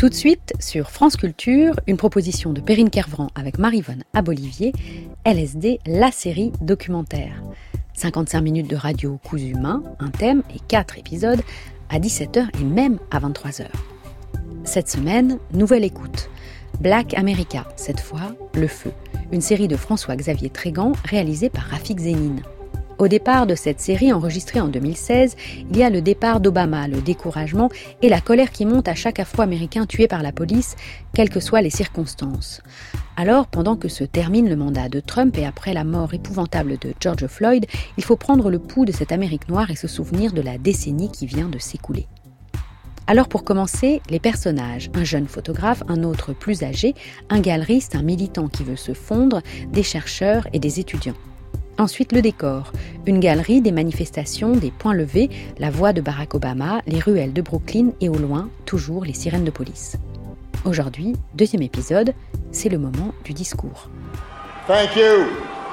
Tout de suite, sur France Culture, une proposition de Perrine Kervran avec Maryvonne Abolivier, LSD, la série documentaire. 55 minutes de radio cousu main, un thème et 4 épisodes, à 17h et même à 23h. Cette semaine, nouvelle écoute. Black America, cette fois, Le Feu, une série de François-Xavier Trégan réalisée par Rafik Zénine. Au départ de cette série enregistrée en 2016, il y a le départ d'Obama, le découragement et la colère qui monte à chaque Afro-Américain tué par la police, quelles que soient les circonstances. Alors, pendant que se termine le mandat de Trump et après la mort épouvantable de George Floyd, il faut prendre le pouls de cette Amérique noire et se souvenir de la décennie qui vient de s'écouler. Alors pour commencer, les personnages, un jeune photographe, un autre plus âgé, un galeriste, un militant qui veut se fondre, des chercheurs et des étudiants. Ensuite, le décor. Une galerie, des manifestations, des points levés, la voix de Barack Obama, les ruelles de Brooklyn et au loin, toujours les sirènes de police. Aujourd'hui, deuxième épisode, c'est le moment du discours. Thank you.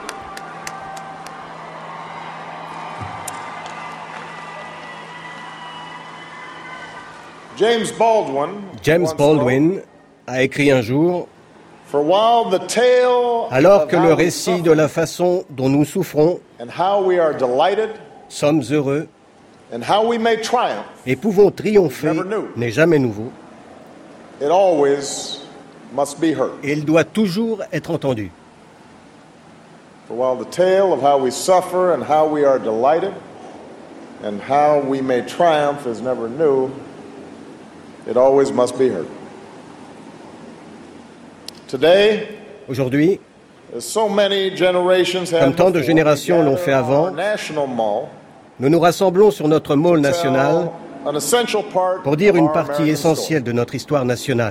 James Baldwin a écrit un jour: alors que le récit de la façon dont nous souffrons, sommes heureux et pouvons triompher n'est jamais nouveau, il doit toujours être entendu. Aujourd'hui, comme tant de générations l'ont fait avant, nous nous rassemblons sur notre mall national pour dire une partie essentielle de notre histoire nationale.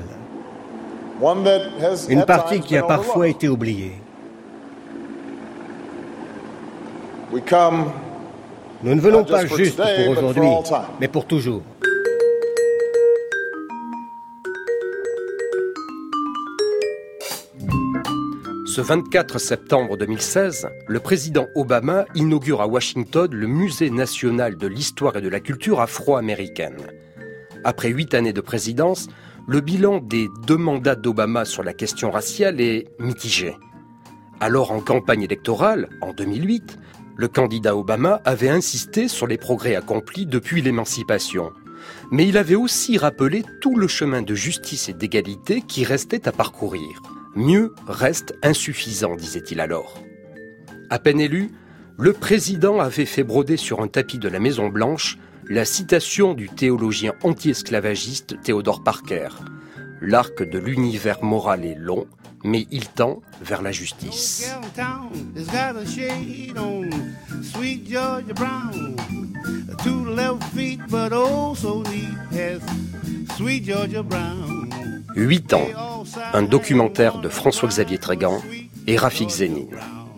Une partie qui a parfois été oubliée. Nous ne venons pas juste pour aujourd'hui, mais pour toujours. Ce 24 septembre 2016, le président Obama inaugure à Washington le Musée national de l'histoire et de la culture afro-américaine. Après 8 années de présidence, le bilan des 2 mandats d'Obama sur la question raciale est mitigé. Alors en campagne électorale, en 2008, le candidat Obama avait insisté sur les progrès accomplis depuis l'émancipation. Mais il avait aussi rappelé tout le chemin de justice et d'égalité qui restait à parcourir. Mieux reste insuffisant, disait-il alors. À peine élu, le président avait fait broder sur un tapis de la Maison-Blanche la citation du théologien anti-esclavagiste Theodore Parker. L'arc de l'univers moral est long, mais il tend vers la justice. « 8 ans », un documentaire de François-Xavier Trégan et Rafik Zénine.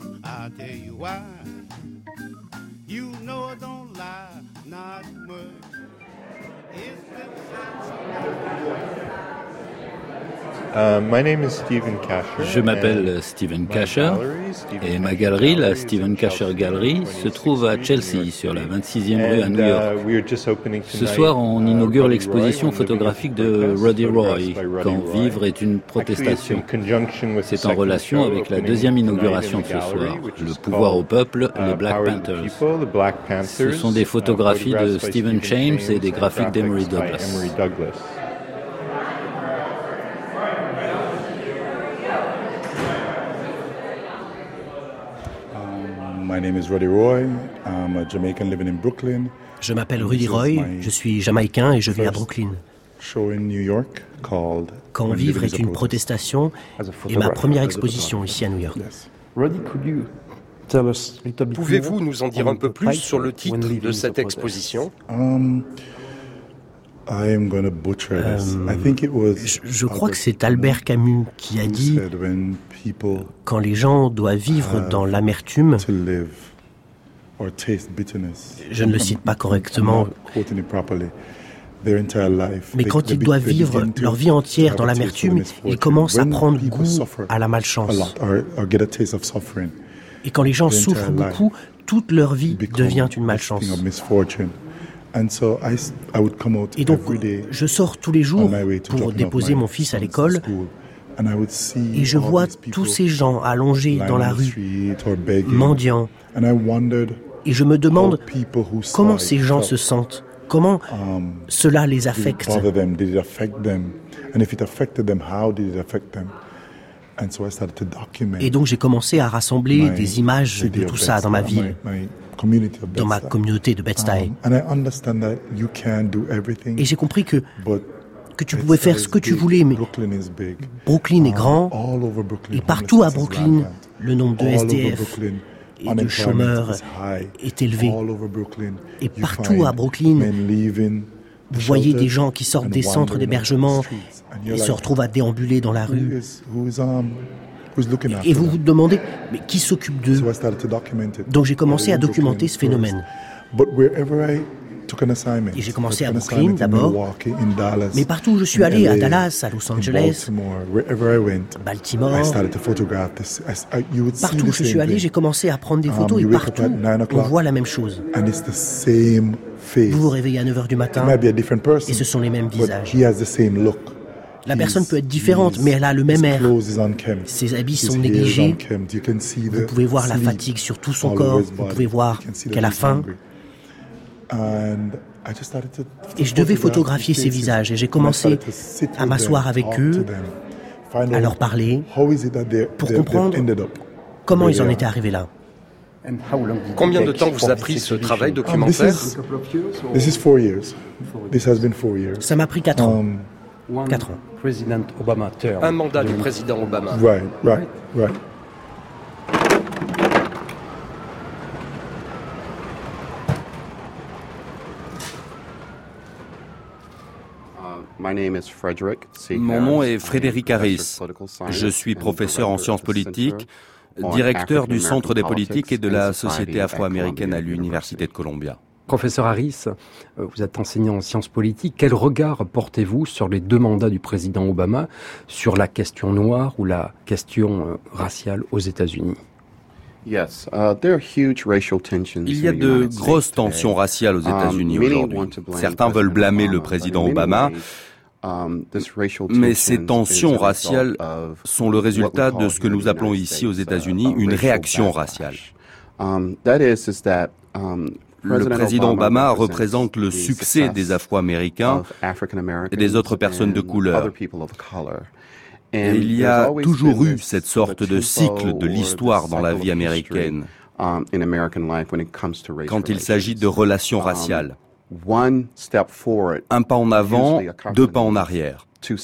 Je m'appelle Stephen Kasher et ma galerie, la Stephen Kasher Gallery, se trouve à Chelsea, sur la 26e rue à New York. Ce soir, on inaugure l'exposition photographique de Roddy Roy, Quand vivre est une protestation. C'est en relation avec la deuxième inauguration de ce soir, Le pouvoir au peuple, les Black Panthers. Ce sont des photographies de Stephen James et des graphiques d'Emery Douglas. Je m'appelle Rudy Roy, je suis jamaïcain et je vis à Brooklyn. Quand vivre est une protestation est ma première exposition ici à New York. Pouvez-vous nous en dire un peu plus sur le titre de cette exposition ? Je crois que c'est Albert Camus qui a dit « Quand les gens doivent vivre dans l'amertume », je ne le cite pas correctement, mais quand ils doivent vivre leur vie entière dans l'amertume, ils commencent à prendre goût à la malchance. Et quand les gens souffrent beaucoup, toute leur vie devient une malchance. Et donc, je sors tous les jours pour déposer mon fils à l'école et je vois tous ces gens allongés dans la rue, mendiants. Et je me demande comment ces gens se sentent, comment cela les affecte. Et donc j'ai commencé à rassembler des images de tout ça dans ma ville, dans ma communauté de Bed-Stuy. Et j'ai compris que tu pouvais faire ce que tu voulais, mais Brooklyn est grand, et partout à Brooklyn, le nombre de SDF et de chômeurs est élevé. Et partout à Brooklyn, vous voyez des gens qui sortent des centres d'hébergement et se retrouvent à déambuler dans la rue. Et vous vous demandez, mais qui s'occupe d'eux ? Donc j'ai commencé à documenter ce phénomène. Et j'ai commencé à Brooklyn d'abord, mais partout où je suis allé, à Dallas, à Los Angeles, Baltimore, partout où je suis allé, j'ai commencé à prendre des photos et partout, on voit la même chose. Vous vous réveillez à 9h du matin et ce sont les mêmes visages. La personne peut être différente, mais elle a le même air. Ses habits sont négligés. Vous pouvez voir la fatigue sur tout son corps. Vous pouvez voir qu'elle a faim. Et je devais photographier ces visages. Et j'ai commencé à m'asseoir avec eux, à leur parler, pour comprendre comment ils en étaient arrivés là. Combien de temps vous a pris ce travail documentaire ? Ça m'a pris 4 ans. 4 ans. Un mandat du président Obama. Right. Mon nom est Frédéric Harris. Je suis professeur en sciences politiques, directeur du Centre des politiques et de la Société afro-américaine à l'Université de Columbia. Professeur Harris, vous êtes enseignant en sciences politiques. Quel regard portez-vous sur les 2 mandats du président Obama, sur la question noire ou la question raciale aux États-Unis ? Il y a de grosses tensions raciales aux États-Unis aujourd'hui. Certains veulent blâmer le président Obama, mais ces tensions raciales sont le résultat de ce que nous appelons ici aux États-Unis une réaction raciale. Le président Obama représente le succès des Afro-Américains et des autres personnes de couleur. Et il y a toujours eu cette sorte de cycle de l'histoire dans la vie américaine quand il s'agit de relations raciales. Un pas en avant, 2 pas en arrière.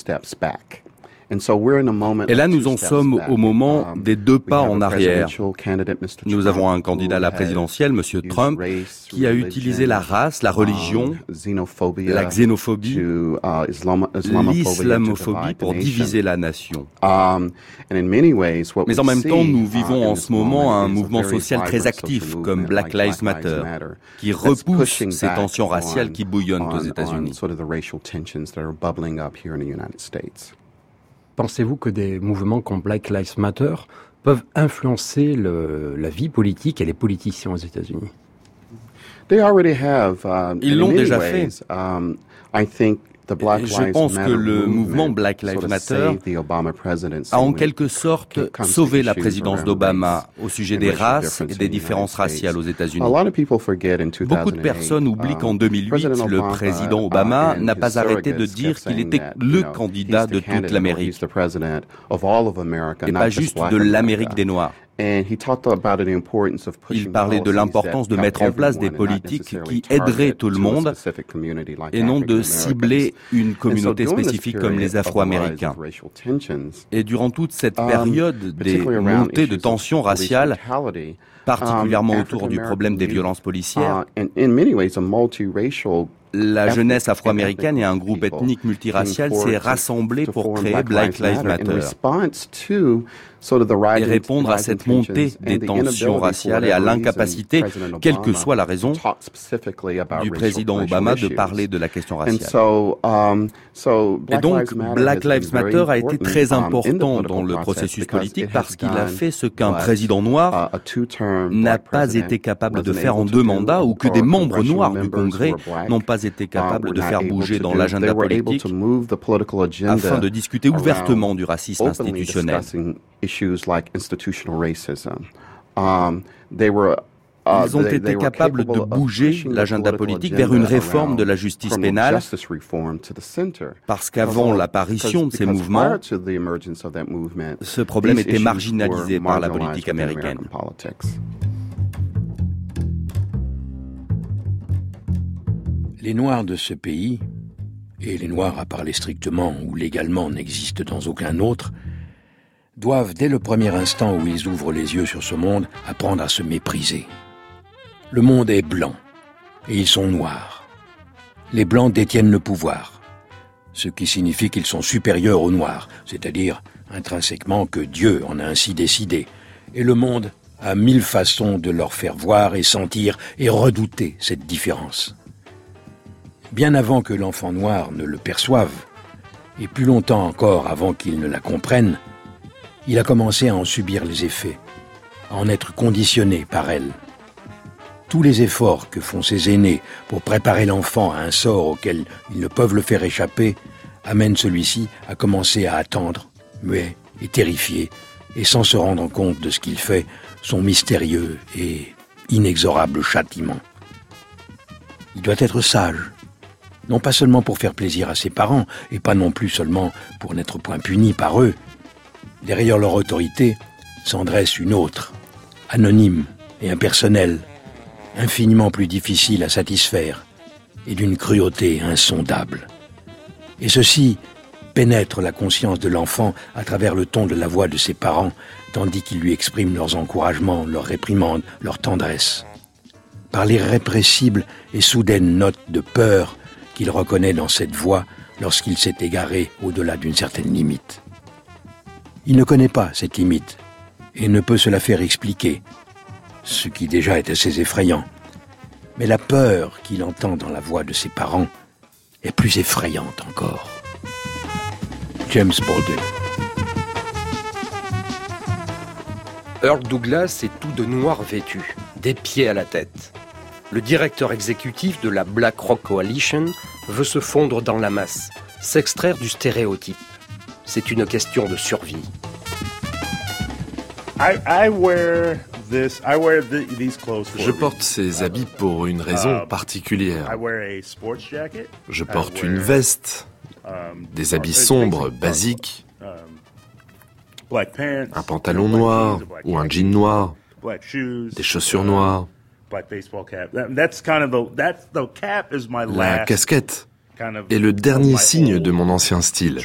Et là, nous en sommes au moment des 2 pas en arrière. Nous avons un candidat à la présidentielle, M. Trump, qui a utilisé la race, la religion, la xénophobie, l'islamophobie pour diviser la nation. Mais en même temps, nous vivons en ce moment un mouvement social très actif, comme Black Lives Matter, qui repousse ces tensions raciales qui bouillonnent aux États-Unis. Pensez-vous que des mouvements comme Black Lives Matter peuvent influencer la vie politique et les politiciens aux États-Unis ? Ils l'ont déjà fait. Je pense que le mouvement Black Lives Matter a en quelque sorte sauvé la présidence d'Obama au sujet des races et des différences raciales aux États-Unis. Beaucoup de personnes oublient qu'en 2008, le président Obama n'a pas arrêté de dire qu'il était le candidat de toute l'Amérique, et pas juste de l'Amérique des Noirs. Il parlait de l'importance de mettre en place des politiques qui aideraient tout le monde et non de cibler une communauté spécifique comme les Afro-Américains. Et durant toute cette période des montées de tensions raciales, particulièrement autour du problème des violences policières, La jeunesse afro-américaine et un groupe ethnique multiracial s'est rassemblé pour créer Black Lives Matter et répondre à cette montée des tensions raciales et à l'incapacité, quelle que soit la raison, du président Obama de parler de la question raciale. Et donc, Black Lives Matter a été très important dans le processus politique parce qu'il a fait ce qu'un président noir n'a pas été capable de faire en 2 mandats ou que des membres noirs du Congrès n'ont pas été capables de faire bouger dans l'agenda politique afin de discuter ouvertement du racisme institutionnel. Ils ont été capables de bouger l'agenda politique vers une réforme de la justice pénale parce qu'avant l'apparition de ces mouvements, ce problème était marginalisé par la politique américaine. Les Noirs de ce pays, et les Noirs à parler strictement ou légalement n'existent dans aucun autre, doivent, dès le premier instant où ils ouvrent les yeux sur ce monde, apprendre à se mépriser. Le monde est blanc, et ils sont noirs. Les blancs détiennent le pouvoir, ce qui signifie qu'ils sont supérieurs aux noirs, c'est-à-dire intrinsèquement que Dieu en a ainsi décidé, et le monde a 1000 façons de leur faire voir et sentir et redouter cette différence. Bien avant que l'enfant noir ne le perçoive, et plus longtemps encore avant qu'il ne la comprenne, il a commencé à en subir les effets, à en être conditionné par elle. Tous les efforts que font ses aînés pour préparer l'enfant à un sort auquel ils ne peuvent le faire échapper amènent celui-ci à commencer à attendre, muet et terrifié, et sans se rendre compte de ce qu'il fait, son mystérieux et inexorable châtiment. Il doit être sage, non pas seulement pour faire plaisir à ses parents, et pas non plus seulement pour n'être point puni par eux. Derrière leur autorité s'en dresse une autre, anonyme et impersonnelle, infiniment plus difficile à satisfaire et d'une cruauté insondable. Et ceci pénètre la conscience de l'enfant à travers le ton de la voix de ses parents, tandis qu'ils lui expriment leurs encouragements, leurs réprimandes, leur tendresse. Par l'irrépressible et soudaine note de peur qu'il reconnaît dans cette voix lorsqu'il s'est égaré au-delà d'une certaine limite. Il ne connaît pas cette limite et ne peut se la faire expliquer, ce qui déjà est assez effrayant. Mais la peur qu'il entend dans la voix de ses parents est plus effrayante encore. James Baldwin. Earl Douglas est tout de noir vêtu, des pieds à la tête. Le directeur exécutif de la Black Rock Coalition veut se fondre dans la masse, s'extraire du stéréotype. C'est une question de survie. Je porte ces habits pour une raison particulière. Je porte une veste, des habits sombres, basiques, un pantalon noir ou un jean noir, des chaussures noires. La casquette est le dernier signe de mon ancien style.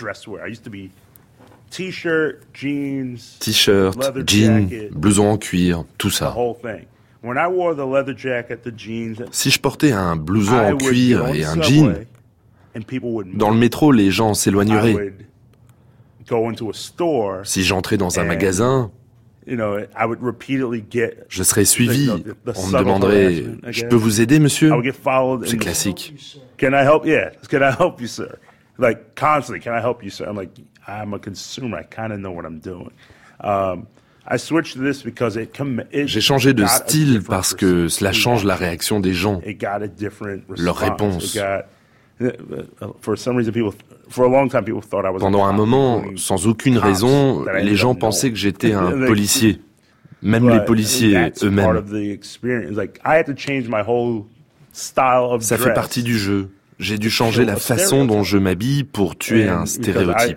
T-shirt, jeans, blouson en cuir, tout ça. Si je portais un blouson en cuir et un jean, dans le métro, les gens s'éloigneraient. Si j'entrais dans un magasin, je serais suivi. On me demanderait « Je peux vous aider, monsieur ?» C'est classique. Can I help? Yeah. Can I help you, sir? Like constantly, can I help you, sir? I'm like, I'm a consumer. I kind of know what I'm doing. I switched to this because J'ai changé de style parce que cela change la réaction des gens, leur réponse. Pendant un moment, sans aucune raison, les gens pensaient que j'étais un policier. Même les policiers eux-mêmes. Ça fait partie du jeu. J'ai dû changer la façon dont je m'habille pour tuer un stéréotype.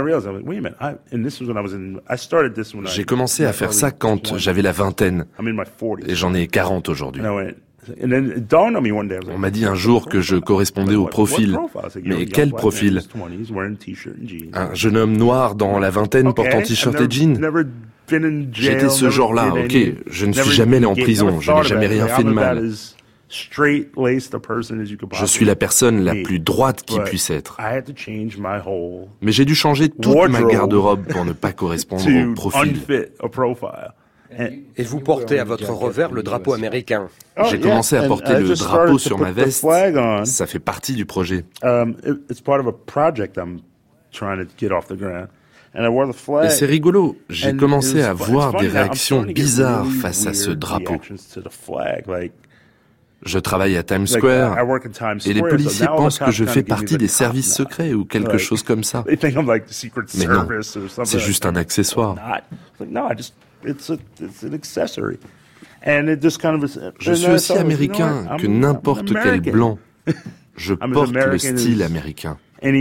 J'ai commencé à faire ça quand j'avais la vingtaine, et j'en ai 40 aujourd'hui. On m'a dit un jour que je correspondais au profil. Mais quel profil? Un jeune homme noir dans la vingtaine portant t-shirt et jean? J'étais ce genre-là, ok. Je ne suis jamais allé en prison, je n'ai jamais rien fait de mal. Je suis la personne la plus droite qui puisse être. Mais j'ai dû changer toute ma garde-robe pour ne pas correspondre au profil. Et vous portez à votre revers le drapeau américain. J'ai commencé à porter le drapeau sur ma veste. Ça fait partie du projet. Et c'est rigolo, j'ai commencé à voir des réactions bizarres face à ce drapeau. Je travaille à Times Square et les policiers pensent que je fais partie des services secrets ou quelque chose comme ça. Mais non, c'est juste un accessoire. Je suis aussi américain que n'importe quel blanc. Je porte le style américain.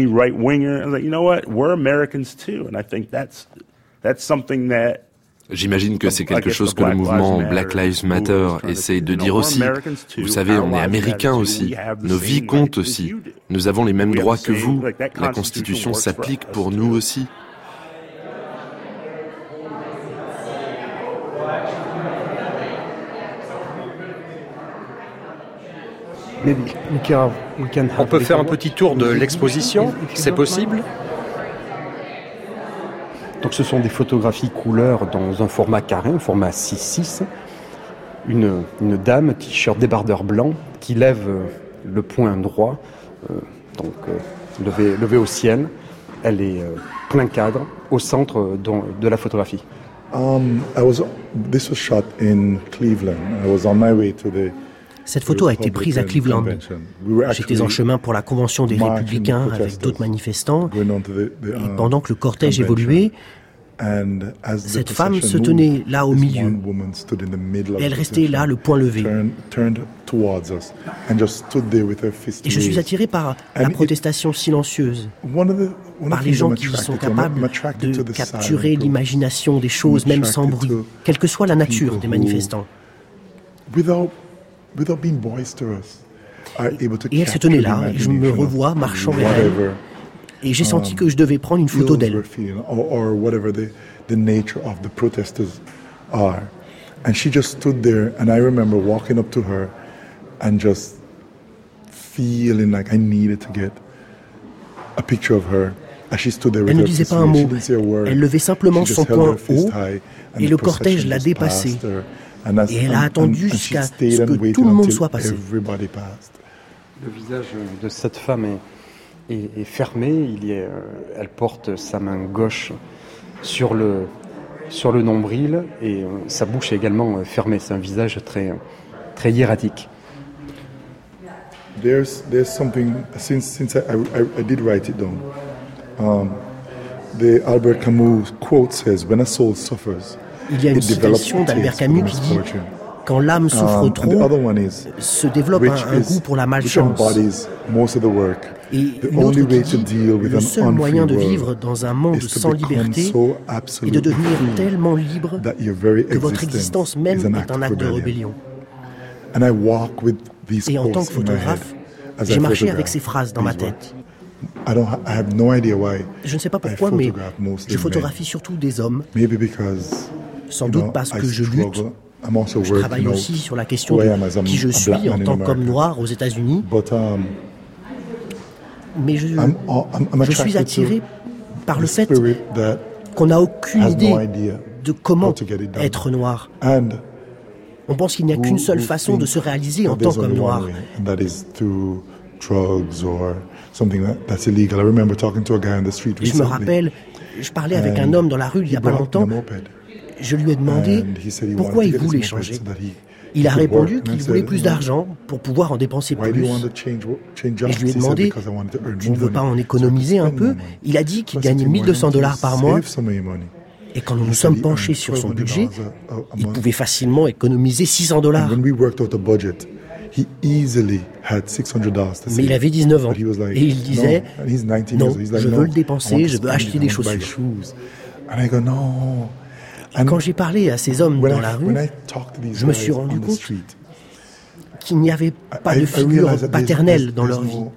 J'imagine que c'est quelque chose que le mouvement Black Lives Matter essaye de dire aussi. Vous savez, on est américains aussi. Nos vies comptent aussi. Nous avons les mêmes droits que vous. La Constitution s'applique pour nous aussi. On peut faire un petit tour de l'exposition, c'est possible ? Donc ce sont des photographies couleur dans un format carré, un format 6:6. Une dame, t-shirt débardeur blanc, qui lève le poing droit, levé au ciel. Elle est plein cadre, au centre de la photographie. This was shot in Cleveland. I was on my way to the Cette photo a été prise à Cleveland. J'étais en chemin pour la convention des Républicains avec d'autres manifestants. Et pendant que le cortège évoluait, cette femme se tenait là au milieu. Et elle restait là, le poing levé. Et je suis attiré par la protestation silencieuse, par les gens qui sont capables de capturer l'imagination des choses, même sans bruit, quelle que soit la nature des manifestants. Et elle se tenait là, et je me revois marchant vers elle, et j'ai senti que je devais prendre une photo d'elle. The nature of the protesters are. And she just stood there, and I remember walking up to her and just feeling like I needed to get a picture of her. As she stood there with elle ne disait pas un mot, elle levait simplement son poing haut, et le cortège l'a dépassée. Et elle a attendu jusqu'à ce que tout le monde soit passé. Le visage de cette femme est fermé, elle porte sa main gauche sur le nombril et sa bouche est également fermée. C'est un visage très hiératique. There's something since I did write it down. The Albert Camus quote says, "When a soul suffers." Il y a une citation d'Albert Camus qui dit « Quand l'âme souffre trop, se développe un goût pour la malchance. » Et l'autre qui dit « Le seul moyen de vivre dans un monde sans liberté est de devenir tellement libre que votre existence même est un acte de rébellion. » Et en tant que photographe, j'ai marché avec ces phrases dans ma tête. Je ne sais pas pourquoi, mais je photographie surtout des hommes. Sans doute parce que je lutte. Je travaille aussi sur la question de qui je suis en tant qu'homme noir aux États-Unis. Mais je suis attiré par le fait qu'on n'a aucune idée de comment être noir. On pense qu'il n'y a qu'une seule façon de se réaliser en tant qu'homme noir. Je me rappelle, je parlais avec un homme dans la rue il n'y a pas longtemps. Je lui ai demandé pourquoi il voulait changer. Il a répondu qu'il voulait plus d'argent pour pouvoir en dépenser plus. Et je lui ai demandé, tu ne veux pas en économiser un peu ? Il a dit qu'il gagnait $1,200 par mois. Et quand nous nous sommes penchés sur son budget, il pouvait facilement économiser $600. Mais il avait 19 ans. Et il disait, non, je veux le dépenser, je veux acheter des chaussures. Et quand j'ai parlé à ces hommes dans la rue, je me suis rendu compte qu'il n'y avait pas de figure paternelle dans leur vie.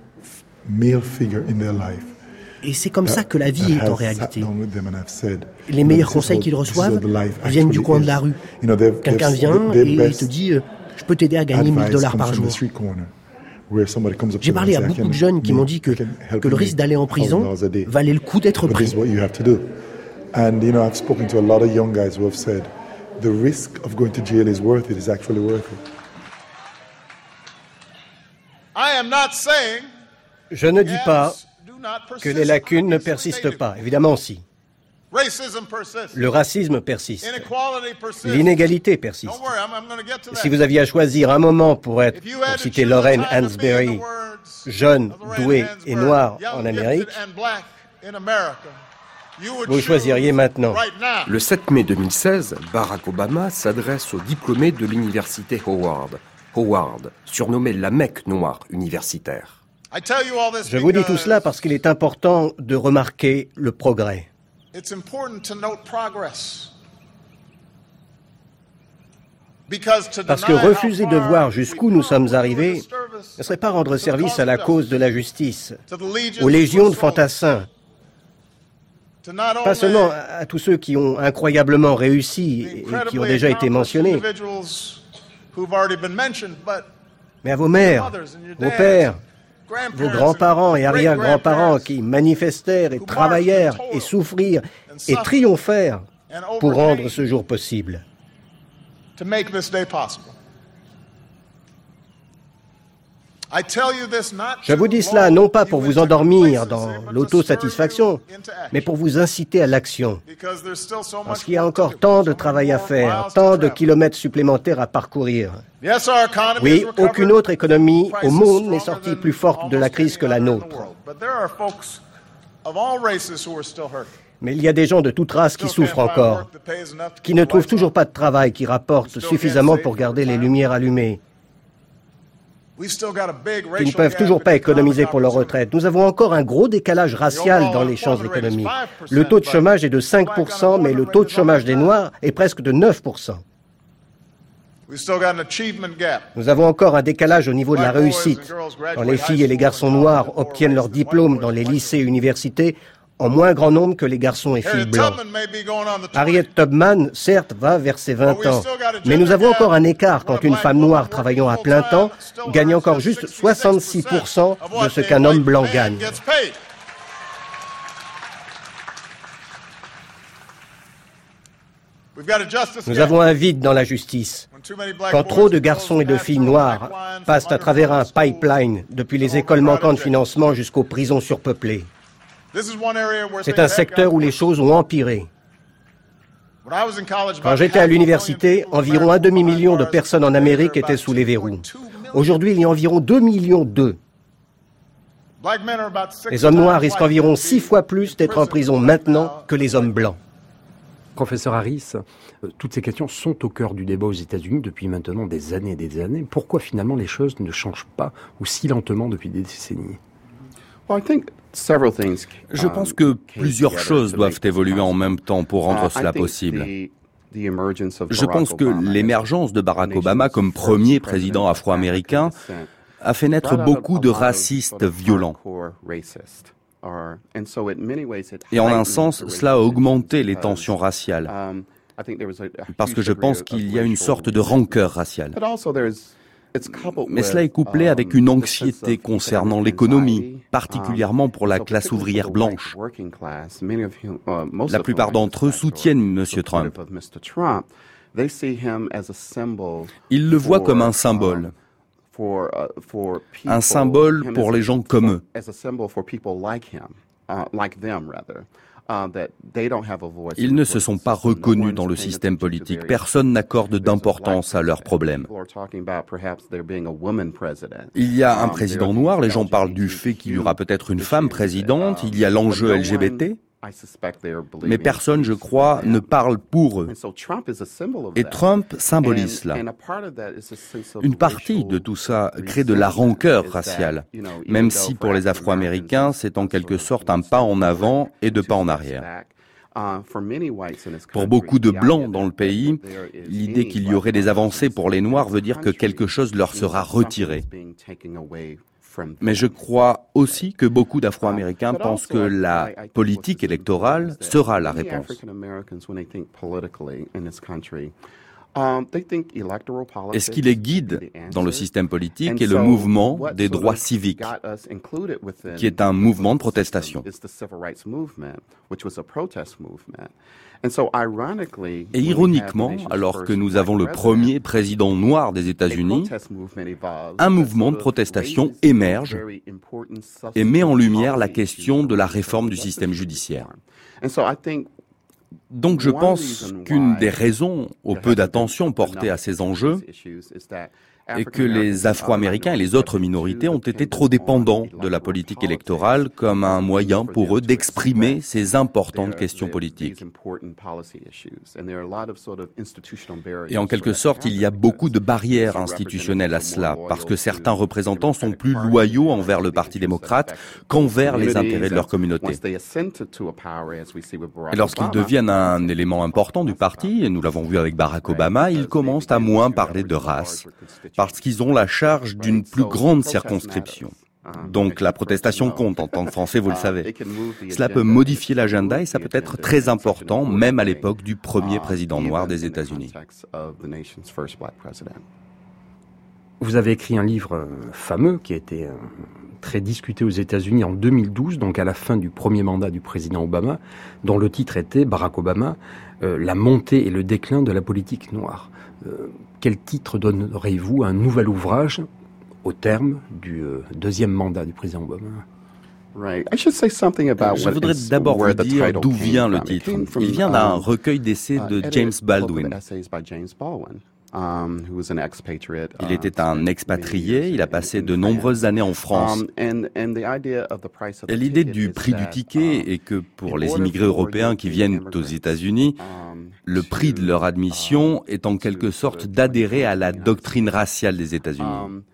Et c'est comme ça que la vie est en réalité. Les meilleurs conseils qu'ils reçoivent viennent du coin de la rue. Quelqu'un vient et te dit je peux t'aider à gagner $1000 par jour. J'ai parlé à beaucoup de jeunes qui m'ont dit que le risque d'aller en prison valait le coup d'être pris. And I've spoken to a lot of young guys who have said the risk of going to jail is worth it, is actually worth it. Je ne dis pas que les lacunes ne persistent pas. Évidemment, si. Le racisme persiste. L'inégalité persiste. Si vous aviez à choisir un moment pour citer Lorraine Hansberry, jeune, douée et noire en Amérique, vous choisiriez maintenant. Le 7 mai 2016, Barack Obama s'adresse aux diplômés de l'université Howard. Howard, surnommé la Mecque noire universitaire. Je vous dis tout cela parce qu'il est important de remarquer le progrès. Parce que refuser de voir jusqu'où nous sommes arrivés ne serait pas rendre service à la cause de la justice, aux légions de fantassins, pas seulement à tous ceux qui ont incroyablement réussi et qui ont déjà été mentionnés, mais à vos mères, vos pères, vos grands-parents et arrière-grands-parents qui manifestèrent et travaillèrent et souffrirent et triomphèrent pour rendre ce jour possible. Je vous dis cela non pas pour vous endormir dans l'autosatisfaction, mais pour vous inciter à l'action. Parce qu'il y a encore tant de travail à faire, tant de kilomètres supplémentaires à parcourir. Oui, aucune autre économie au monde n'est sortie plus forte de la crise que la nôtre. Mais il y a des gens de toute race qui souffrent encore, qui ne trouvent toujours pas de travail qui rapporte suffisamment pour garder les lumières allumées, qui ne peuvent toujours pas économiser pour leur retraite. Nous avons encore un gros décalage racial dans les champs économiques. Le taux de chômage est de 5%, mais le taux de chômage des Noirs est presque de 9%. Nous avons encore un décalage au niveau de la réussite. Quand les filles et les garçons noirs obtiennent leur diplôme dans les lycées et universités, en moins grand nombre que les garçons et filles blancs. Harriet Tubman, certes, va vers ses 20 ans, mais nous avons encore un écart quand une femme noire travaillant à plein temps gagne encore juste 66% de ce qu'un homme blanc gagne. Nous avons un vide dans la justice. Quand trop de garçons et de filles noirs passent à travers un pipeline depuis les écoles manquant de financement jusqu'aux prisons surpeuplées. C'est un secteur où les choses ont empiré. Quand j'étais à l'université, environ 1,5 million de personnes en Amérique étaient sous les verrous. Aujourd'hui, il y a environ 2,2 millions. Les hommes noirs risquent environ 6 fois plus d'être en prison maintenant que les hommes blancs. Professeur Harris, toutes ces questions sont au cœur du débat aux États-Unis depuis maintenant des années et des années. Pourquoi finalement les choses ne changent pas ou si lentement depuis des décennies ? Je pense que plusieurs choses doivent évoluer en même temps pour rendre cela possible. Je pense que l'émergence de Barack Obama comme premier président afro-américain a fait naître beaucoup de racistes violents. Et en un sens, cela a augmenté les tensions raciales, parce que je pense qu'il y a une sorte de rancœur raciale. Mais cela est couplé avec une anxiété concernant l'économie, particulièrement pour la classe ouvrière blanche. La plupart d'entre eux soutiennent M. Trump. Ils le voient comme un symbole pour les gens comme eux. Ils ne se sont pas reconnus dans le système politique. Personne n'accorde d'importance à leurs problèmes. Il y a un président noir, les gens parlent du fait qu'il y aura peut-être une femme présidente, il y a l'enjeu LGBT, mais personne, je crois, ne parle pour eux. Et Trump symbolise cela. Une partie de tout ça crée de la rancœur raciale, même si pour les Afro-Américains, c'est en quelque sorte un pas en avant et deux pas en arrière. Pour beaucoup de Blancs dans le pays, l'idée qu'il y aurait des avancées pour les Noirs veut dire que quelque chose leur sera retiré. Mais je crois aussi que beaucoup d'Afro-Américains pensent que la politique électorale sera la réponse. Et ce qui les guide dans le système politique est le mouvement des droits civiques, qui est un mouvement de protestation. Et ironiquement, alors que nous avons le premier président noir des États-Unis, un mouvement de protestation émerge et met en lumière la question de la réforme du système judiciaire. Donc je pense qu'une des raisons au peu d'attention portée à ces enjeux est que les Afro-Américains et les autres minorités ont été trop dépendants de la politique électorale comme un moyen pour eux d'exprimer ces importantes questions politiques. Et en quelque sorte, il y a beaucoup de barrières institutionnelles à cela, parce que certains représentants sont plus loyaux envers le Parti démocrate qu'envers les intérêts de leur communauté. Et lorsqu'ils deviennent un élément important du parti, et nous l'avons vu avec Barack Obama, ils commencent à moins parler de race, parce qu'ils ont la charge d'une plus grande circonscription. Donc la protestation compte en tant que Français, vous le savez. Cela peut modifier l'agenda et ça peut être très important, même à l'époque du premier président noir des États-Unis. Vous avez écrit un livre fameux qui a été très discuté aux États-Unis en 2012, donc à la fin du premier mandat du président Obama, dont le titre était, Barack Obama, la montée et le déclin de la politique noire. Quel titre donnerez-vous à un nouvel ouvrage au terme du deuxième mandat du président Obama? Je voudrais d'abord vous dire d'où vient le titre. Il vient d'un recueil d'essais de James Baldwin. Il était un expatrié, il a passé de nombreuses années en France. Et l'idée du prix du ticket est que pour les immigrés européens qui viennent aux États-Unis, le prix de leur admission est en quelque sorte d'adhérer à la doctrine raciale des États-Unis.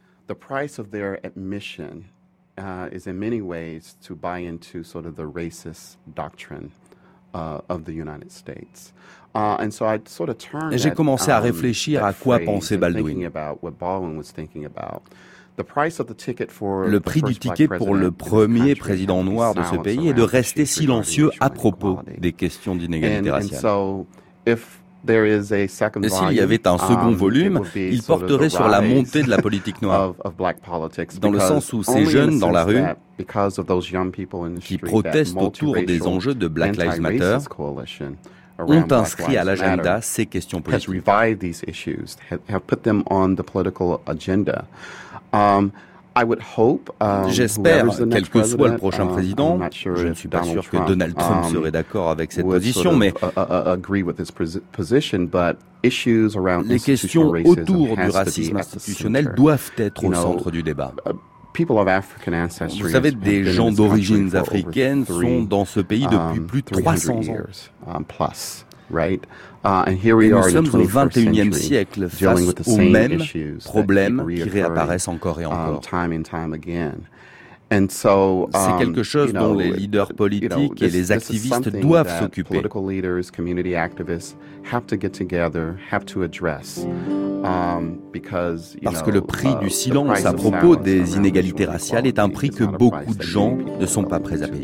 Is in many ways to buy into sort of the racist doctrine of the United States. Et j'ai commencé à réfléchir à quoi pensait Baldwin. Le prix du ticket pour le premier président noir de ce pays est de rester silencieux à propos des questions d'inégalité raciale. Et s'il y avait un second volume, il porterait sur la montée de la politique noire, dans le sens où ces jeunes dans la rue, qui protestent autour des enjeux de Black Lives Matter, ont inscrit à l'agenda ces questions politiques. J'espère, quel que soit le prochain président, je ne suis pas sûr que Donald Trump serait d'accord avec cette position, mais les questions autour du racisme institutionnel doivent être au centre du débat. Vous savez, des gens d'origine africaine sont dans ce pays depuis plus de 300 ans. Et nous sommes au XXIe siècle face aux mêmes problèmes qui réapparaissent encore et encore. C'est quelque chose dont les leaders politiques et les activistes doivent s'occuper. Parce que le prix du silence à propos des inégalités raciales est un prix que beaucoup de gens ne sont pas prêts à payer.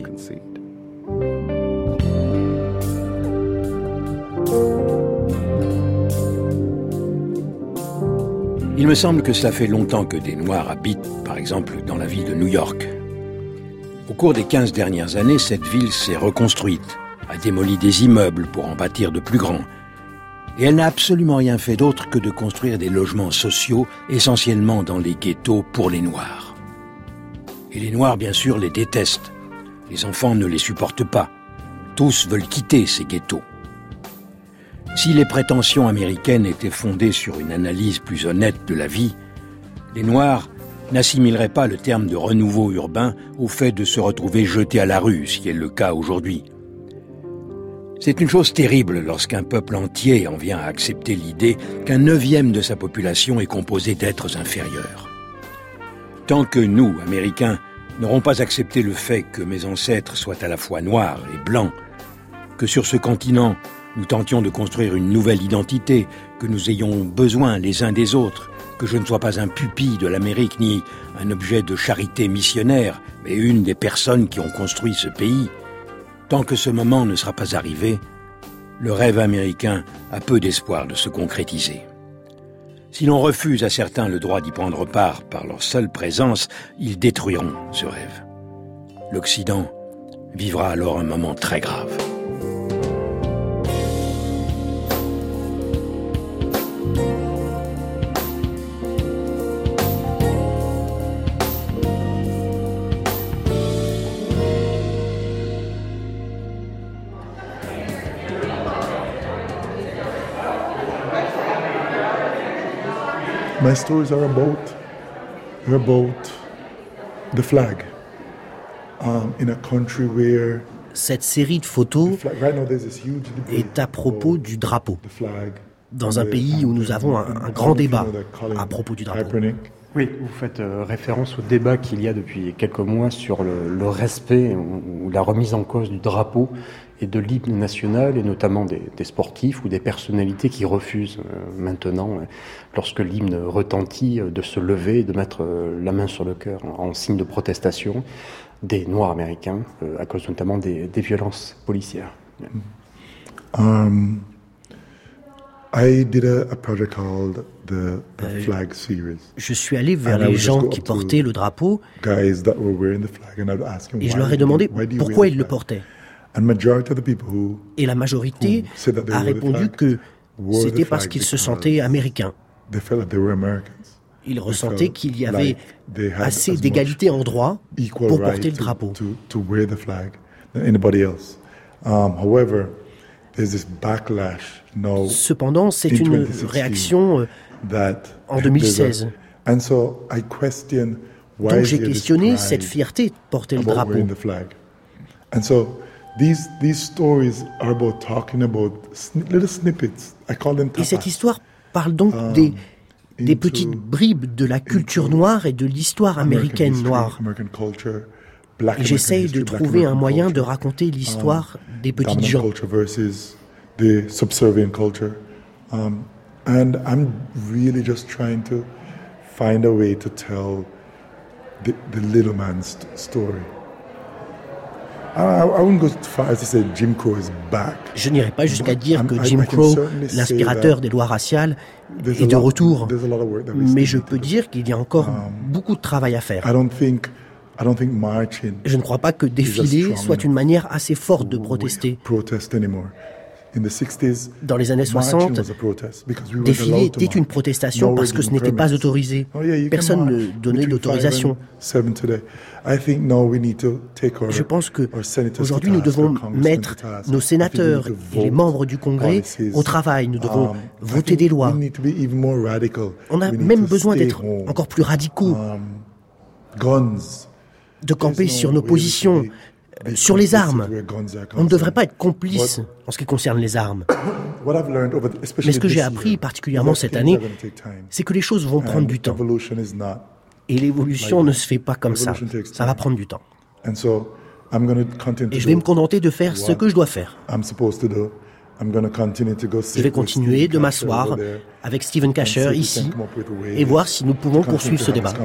Il me semble que cela fait longtemps que des Noirs habitent, par exemple, dans la ville de New York. Au cours des 15 dernières années, cette ville s'est reconstruite, a démoli des immeubles pour en bâtir de plus grands. Et elle n'a absolument rien fait d'autre que de construire des logements sociaux, essentiellement dans les ghettos pour les Noirs. Et les Noirs, bien sûr, les détestent. Les enfants ne les supportent pas. Tous veulent quitter ces ghettos. Si les prétentions américaines étaient fondées sur une analyse plus honnête de la vie, les Noirs n'assimileraient pas le terme de renouveau urbain au fait de se retrouver jetés à la rue, ce qui est le cas aujourd'hui. C'est une chose terrible lorsqu'un peuple entier en vient à accepter l'idée qu'un 9e de sa population est composé d'êtres inférieurs. Tant que nous, Américains, n'aurons pas accepté le fait que mes ancêtres soient à la fois noirs et blancs, que sur ce continent, nous tentions de construire une nouvelle identité, que nous ayons besoin les uns des autres, que je ne sois pas un pupille de l'Amérique ni un objet de charité missionnaire, mais une des personnes qui ont construit ce pays. Tant que ce moment ne sera pas arrivé, le rêve américain a peu d'espoir de se concrétiser. Si l'on refuse à certains le droit d'y prendre part par leur seule présence, ils détruiront ce rêve. L'Occident vivra alors un moment très grave. My stories are about the flag in a country where cette série de photos est à propos du drapeau, dans un pays où nous avons un grand débat à propos du drapeau. Oui, vous faites référence au débat qu'il y a depuis quelques mois sur le respect ou la remise en cause du drapeau et de l'hymne national, et notamment des sportifs ou des personnalités qui refusent maintenant, lorsque l'hymne retentit, de se lever et de mettre la main sur le cœur en signe de protestation des Noirs américains, à cause notamment des violences policières. I did a project called the Flag Series. Je suis allé vers les gens qui portaient le drapeau et je leur ai demandé pourquoi ils le portaient. Et la majorité a répondu que c'était parce qu'ils se sentaient américains. Ils ressentaient qu'il y avait assez d'égalité en droit pour porter le drapeau. Cependant, c'est une réaction en 2016. Donc j'ai questionné cette fierté de porter le drapeau. Et cette histoire parle donc des petites bribes de la culture noire et de l'histoire américaine noire. Et j'essaye de trouver un moyen de raconter l'histoire des petites gens. The subservient culture, and I'm really just trying to find a way to tell the little man's story. I wouldn't go as far as to say Jim Crow is back. Je n'irai pas jusqu'à dire que Jim Crow, l'inspirateur des lois raciales, est de retour, mais je peux dire qu'il y a encore beaucoup de travail à faire. Je ne crois pas que défiler soit une manière assez forte de protester. Dans les années 60, défiler était une protestation parce que ce n'était pas autorisé. Personne ne donnait d'autorisation. Je pense qu'aujourd'hui, nous devons mettre nos sénateurs et les membres du Congrès au travail. Nous devons voter des lois. On a même besoin d'être encore plus radicaux, de camper sur nos positions. Sur les armes, on ne devrait pas être complice en ce qui concerne les armes. Mais ce que j'ai appris particulièrement cette année, c'est que les choses vont prendre du temps. Et l'évolution ne se fait pas comme ça. Ça va prendre du temps. Et je vais me contenter de faire ce que je dois faire. Je vais continuer de m'asseoir avec Stephen Kasher ici et voir si nous pouvons poursuivre ce débat.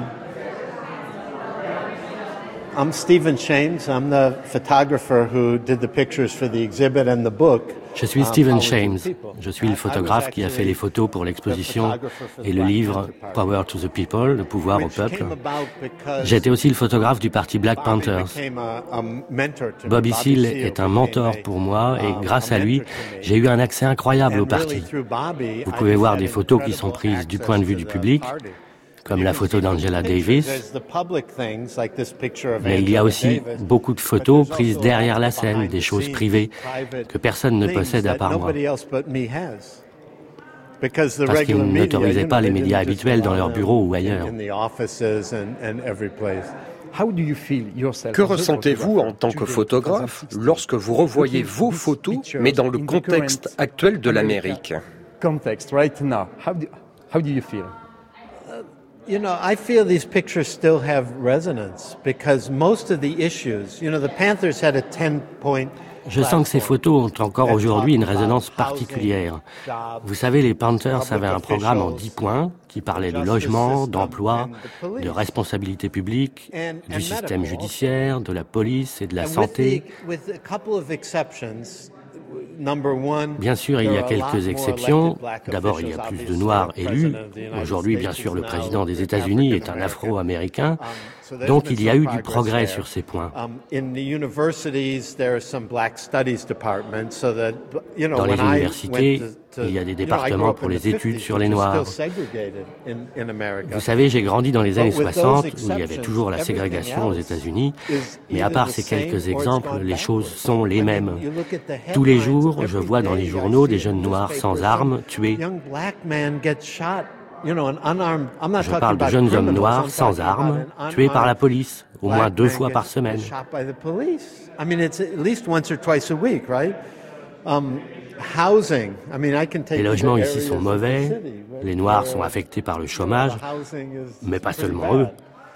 I'm Stephen Shames. I'm the photographer who did the pictures for the exhibit and the book. Je suis Stephen Shames. Je suis le photographe qui a fait les photos pour l'exposition et le livre Power to the People, le pouvoir au peuple. J'étais aussi le photographe du parti Black Panthers. Bobby Seale est un mentor pour moi et grâce à lui, j'ai eu un accès incroyable au parti. Vous pouvez voir des photos qui sont prises du point de vue du public, comme la photo d'Angela Davis, mais il y a aussi beaucoup de photos prises derrière la scène, des choses privées que personne ne possède à part moi. Parce qu'ils n'autorisaient pas les médias habituels dans leurs bureaux ou ailleurs. Que ressentez-vous en tant que photographe lorsque vous revoyez vos photos, mais dans le contexte actuel de l'Amérique? You know, I feel these pictures still have resonance because most of the issues, the Panthers had a 10-point. Je sens que ces photos ont encore aujourd'hui une résonance particulière. Vous savez, les Panthers avaient un programme en 10 points qui parlait de logement, d'emploi, de responsabilité publique, du système judiciaire, de la police et de la santé. Bien sûr, il y a quelques exceptions. D'abord, il y a plus de Noirs élus. Aujourd'hui, bien sûr, le président des États-Unis est un Afro-Américain. Donc il y a eu du progrès sur ces points. Dans les universités, il y a des départements pour les études sur les Noirs. Vous savez, j'ai grandi dans les années 60 où il y avait toujours la ségrégation aux États-Unis, mais à part ces quelques exemples, les choses sont les mêmes. Tous les jours, je vois dans les journaux des jeunes Noirs sans armes tués. Je parle de jeunes hommes noirs sans armes, tués par la police, au moins 2 fois par semaine. Les logements ici sont mauvais, les Noirs sont affectés par le chômage, mais pas seulement eux.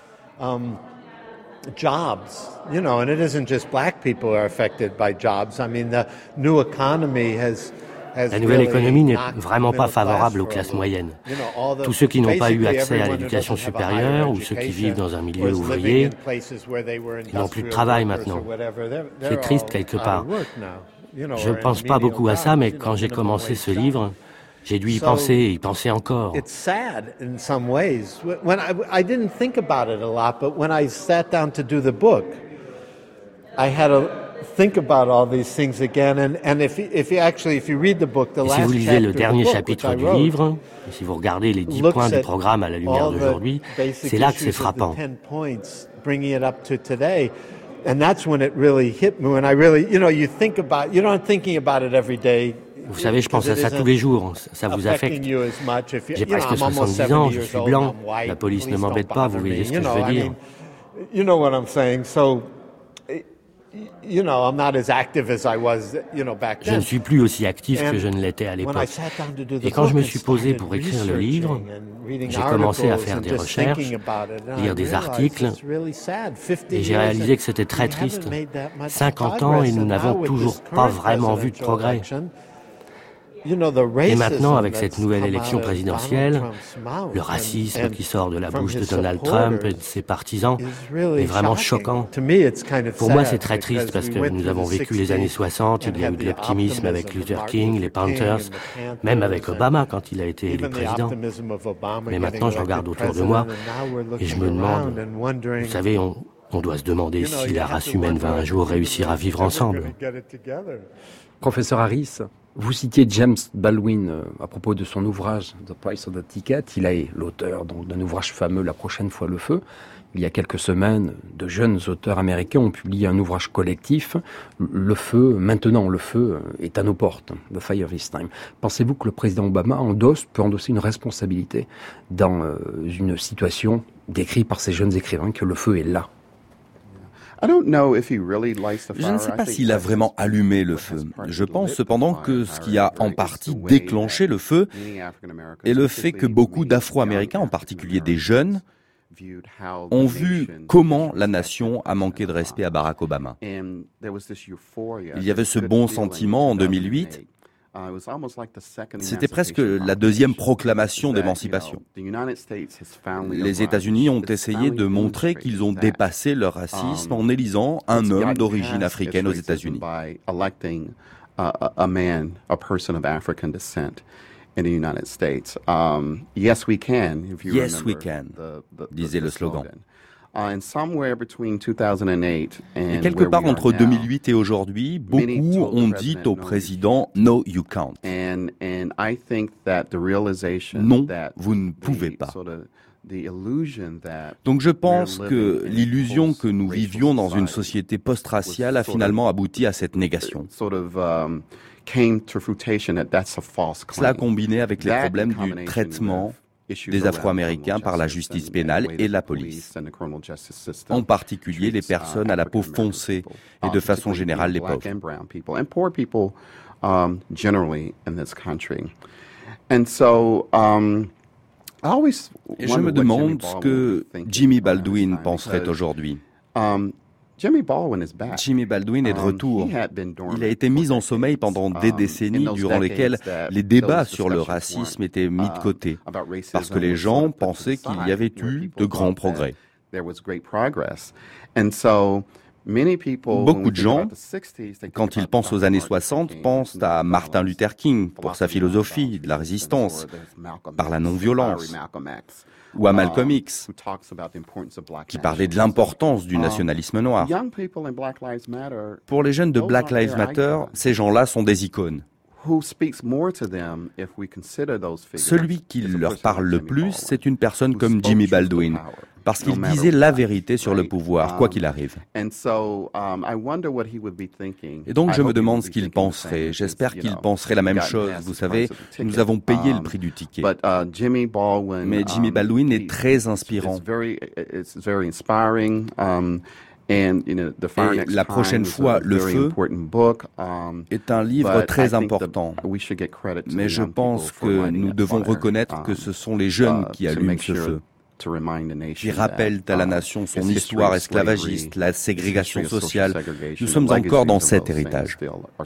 Jobs, and it isn't just black people who are affected by jobs. I mean, the new economy has La nouvelle économie n'est vraiment pas favorable aux classes moyennes. Tous ceux qui n'ont pas eu accès à l'éducation supérieure ou ceux qui vivent dans un milieu ouvrier, ils n'ont plus de travail maintenant. C'est triste quelque part. Je ne pense pas beaucoup à ça, mais quand j'ai commencé ce livre, j'ai dû y penser et y penser encore. It's sad in some ways. When I didn't think about it a lot, but when I sat down to do the book, I had to think about all these things again. And if you read the book, the last chapter, si vous lisez le dernier chapitre du livre, et si vous regardez les 10 points du programme à la lumière d'aujourd'hui, c'est là que c'est frappant. And that's when it really hit me. When I really, you think about, you're not thinking about it every day. Vous savez, je pense à ça tous les jours. Ça vous affecte. J'ai presque 70 ans, je suis blanc. La police ne m'embête pas, vous voyez ce que je veux dire. You know what I'm saying? So, I'm not as active as I was, back then. Je ne suis plus aussi actif que je ne l'étais à l'époque. Et quand je me suis posé pour écrire le livre, j'ai commencé à faire des recherches, lire des articles, et j'ai réalisé que c'était très triste. 50 ans et nous n'avons toujours pas vraiment vu de progrès. Et maintenant, avec cette nouvelle élection présidentielle, le racisme qui sort de la bouche de Donald Trump et de ses partisans est vraiment choquant. Pour moi, c'est très triste parce que nous avons vécu les années 60, il y a eu de l'optimisme avec Luther King, les Panthers, même avec Obama quand il a été élu président. Mais maintenant, je regarde autour de moi et je me demande, vous savez, on doit se demander si la race humaine va un jour réussir à vivre ensemble. Professeur Harris, vous citiez James Baldwin à propos de son ouvrage The Price of the Ticket. Il est l'auteur d'un ouvrage fameux La prochaine fois le feu. Il y a quelques semaines, de jeunes auteurs américains ont publié un ouvrage collectif. Le feu, maintenant, le feu est à nos portes. The fire is time. Pensez-vous que le président Obama peut endosser une responsabilité dans une situation décrite par ces jeunes écrivains que le feu est là? Je ne sais pas s'il a vraiment allumé le feu. Je pense cependant que ce qui a en partie déclenché le feu est le fait que beaucoup d'Afro-Américains, en particulier des jeunes, ont vu comment la nation a manqué de respect à Barack Obama. Il y avait ce bon sentiment en 2008. C'était presque la deuxième proclamation d'émancipation. Les États-Unis ont essayé de montrer qu'ils ont dépassé leur racisme en élisant un homme d'origine africaine aux États-Unis. Yes, we can, disait le slogan. Et quelque part entre 2008 et aujourd'hui, beaucoup ont dit au président « No, you can't ». Non, vous ne pouvez pas. Donc je pense que l'illusion que nous vivions dans une société post-raciale a finalement abouti à cette négation. Cela combiné avec les problèmes du traitement des Afro-Américains par la justice pénale et la police, en particulier les personnes à la peau foncée et de façon générale les pauvres. Et je me demande ce que Jimmy Baldwin penserait aujourd'hui. Jimmy Baldwin est de retour. Il a été mis en sommeil pendant des décennies durant lesquelles les débats sur le racisme étaient mis de côté, parce que les gens pensaient qu'il y avait eu de grands progrès. Beaucoup de gens, quand ils pensent aux années 60, pensent à Martin Luther King pour sa philosophie de la résistance par la non-violence, ou à Malcolm X, qui parlait de l'importance du nationalisme noir. Pour les jeunes de Black Lives Matter, ces gens-là sont des icônes. Celui qui leur parle le plus, c'est une personne comme Jimmy Baldwin, parce qu'il disait la vérité sur le pouvoir, quoi qu'il arrive. Et donc je me demande ce qu'il penserait. J'espère qu'il penserait la même chose. Vous savez, nous avons payé le prix du ticket. Mais Jimmy Baldwin est très inspirant. Et la prochaine fois, Le Feu est un livre très important. Mais je pense que nous devons reconnaître que ce sont les jeunes qui allument ce feu, qui rappellent à la nation son histoire esclavagiste, la ségrégation sociale. Nous sommes encore dans cet héritage.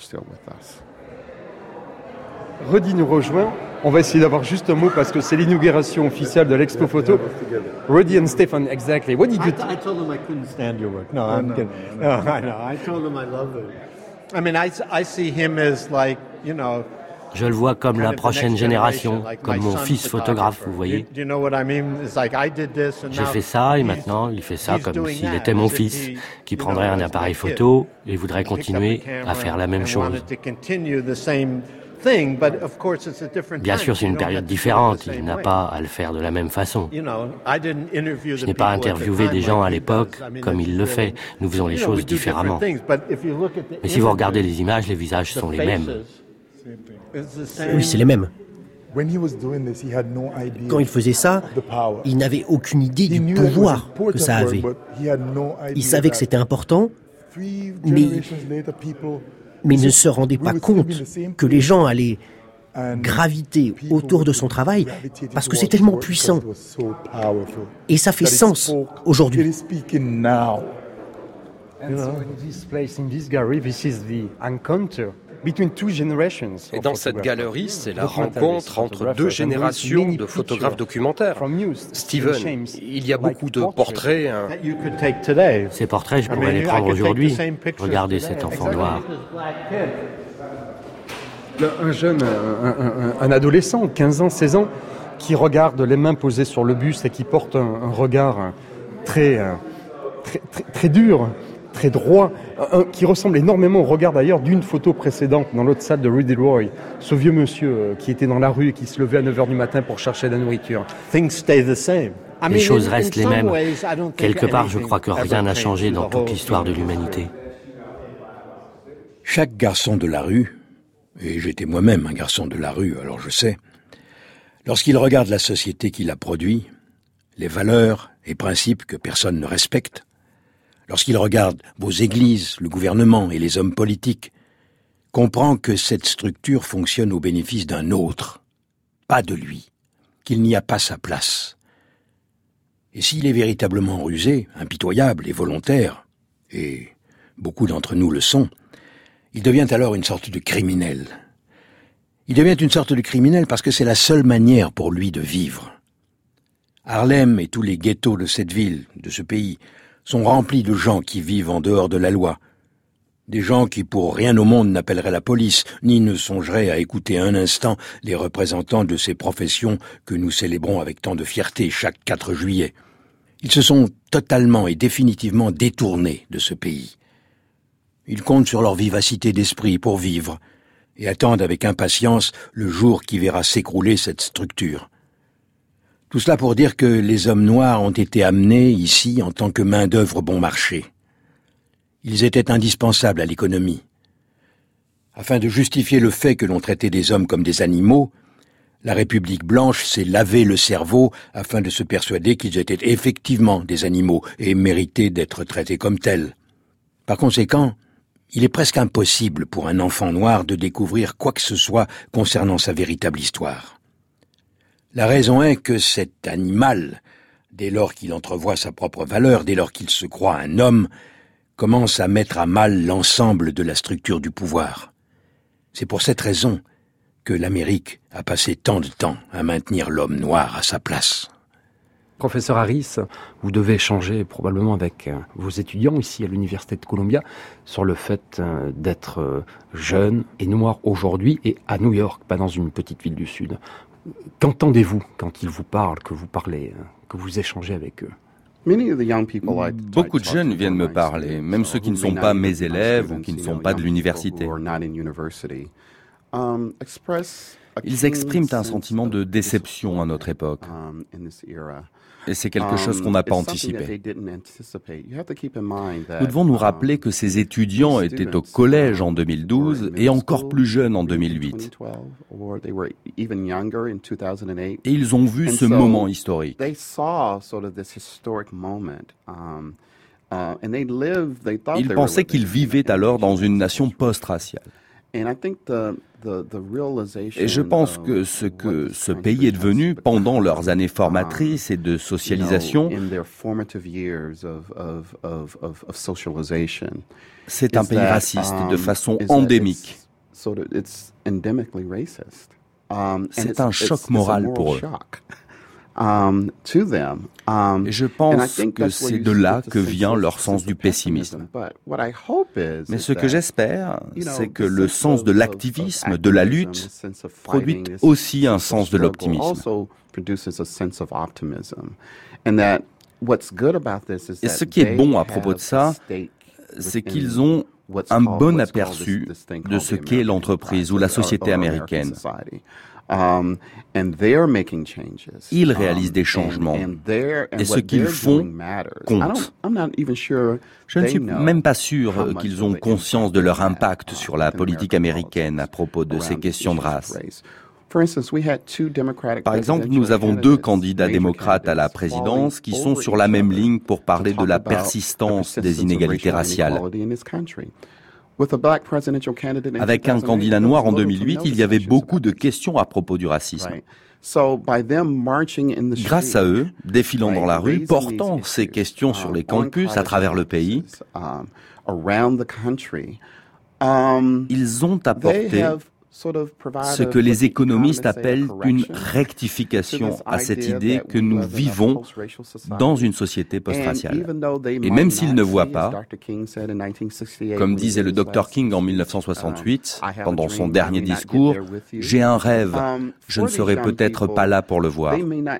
Rudy nous rejoint. On va essayer d'avoir juste un mot parce que c'est l'inauguration officielle de l'expo photo. Rudy and Stefan, exactly. What did you I told them I couldn't stand your work. No, I'm kidding. No, I know. I told them I love it. I mean, I see him as like, you know. Je le vois comme la prochaine génération, comme mon fils photographe, vous voyez. J'ai fait ça et maintenant il fait ça comme s'il était mon fils, qui prendrait un appareil photo et voudrait continuer à faire la même chose. Bien sûr, c'est une période différente, il n'a pas à le faire de la même façon. Je n'ai pas interviewé des gens à l'époque comme il le fait, nous faisons les choses différemment. Mais si vous regardez les images, les visages sont les mêmes. Oui, c'est les mêmes. Quand il faisait ça, il n'avait aucune idée du pouvoir que ça avait. Il savait que c'était important, mais il ne se rendait pas compte que les gens allaient graviter autour de son travail parce que c'est tellement puissant. Et ça fait sens aujourd'hui. Et dans cette galerie, c'est la rencontre entre deux générations de photographes documentaires. Steven, il y a beaucoup de portraits. Ces portraits, je pourrais les prendre aujourd'hui. Regardez cet enfant noir. Un jeune, un adolescent, 15 ans, 16 ans, qui regarde les mains posées sur le buste et qui porte un regard très dur, très droit, qui ressemble énormément au regard d'ailleurs d'une photo précédente dans l'autre salle de Rudy Roy, ce vieux monsieur qui était dans la rue et qui se levait à 9h du matin pour chercher de la nourriture. Les choses restent les mêmes. Quelque part, je crois que rien n'a changé dans toute l'histoire de l'humanité. Chaque garçon de la rue, et j'étais moi-même un garçon de la rue, alors je sais, lorsqu'il regarde la société qu'il a produit, les valeurs et principes que personne ne respecte, lorsqu'il regarde vos églises, le gouvernement et les hommes politiques, comprend que cette structure fonctionne au bénéfice d'un autre, pas de lui, qu'il n'y a pas sa place. Et s'il est véritablement rusé, impitoyable et volontaire, et beaucoup d'entre nous le sont, il devient alors une sorte de criminel. Il devient une sorte de criminel parce que c'est la seule manière pour lui de vivre. Harlem et tous les ghettos de cette ville, de ce pays, sont remplis de gens qui vivent en dehors de la loi. Des gens qui pour rien au monde n'appelleraient la police, ni ne songeraient à écouter un instant les représentants de ces professions que nous célébrons avec tant de fierté chaque 4 juillet. Ils se sont totalement et définitivement détournés de ce pays. Ils comptent sur leur vivacité d'esprit pour vivre et attendent avec impatience le jour qui verra s'écrouler cette structure. Tout cela pour dire que les hommes noirs ont été amenés ici en tant que main-d'œuvre bon marché. Ils étaient indispensables à l'économie. Afin de justifier le fait que l'on traitait des hommes comme des animaux, la République blanche s'est lavé le cerveau afin de se persuader qu'ils étaient effectivement des animaux et méritaient d'être traités comme tels. Par conséquent, il est presque impossible pour un enfant noir de découvrir quoi que ce soit concernant sa véritable histoire. La raison est que cet animal, dès lors qu'il entrevoit sa propre valeur, dès lors qu'il se croit un homme, commence à mettre à mal l'ensemble de la structure du pouvoir. C'est pour cette raison que l'Amérique a passé tant de temps à maintenir l'homme noir à sa place. Professeur Harris, vous devez échanger probablement avec vos étudiants ici à l'Université de Columbia sur le fait d'être jeune et noir aujourd'hui et à New York, pas dans une petite ville du Sud. Qu'entendez-vous quand ils vous parlent, que vous parlez, que vous échangez avec eux? Beaucoup de jeunes viennent me parler, même ceux qui ne sont pas mes élèves ou qui ne sont pas de l'université. Ils expriment un sentiment de déception à notre époque. Et c'est quelque chose qu'on n'a pas anticipé. Nous devons nous rappeler que ces étudiants étaient au collège en 2012 et encore plus jeunes en 2008. Et ils ont vu ce moment historique. Ils pensaient qu'ils vivaient alors dans une nation post-raciale. Et je pense que ce pays est devenu pendant leurs années formatrices et de socialisation, c'est un pays raciste de façon endémique. C'est un choc moral pour eux. Et je pense que c'est de là que vient leur sens du pessimisme. Mais ce que j'espère, c'est que le sens de l'activisme, de la lutte, produit aussi un sens de l'optimisme. Et ce qui est bon à propos de ça, c'est qu'ils ont un bon aperçu de ce qu'est l'entreprise ou la société américaine. Ils réalisent des changements et ce qu'ils font compte. Je ne suis même pas sûr qu'ils ont conscience de leur impact sur la politique américaine à propos de ces questions de race. Par exemple, nous avons 2 candidats démocrates à la présidence qui sont sur la même ligne pour parler de la persistance des inégalités raciales. Avec un candidat noir en 2008, il y avait beaucoup de questions à propos du racisme. Grâce à eux, défilant dans la rue, portant ces questions sur les campus à travers le pays, ils ont apporté ce que les économistes appellent une rectification à cette idée que nous vivons dans une société post-raciale. Et même s'ils ne voient pas, comme disait le Dr King en 1968, pendant son dernier discours, « J'ai un rêve, je ne serai peut-être pas là pour le voir ».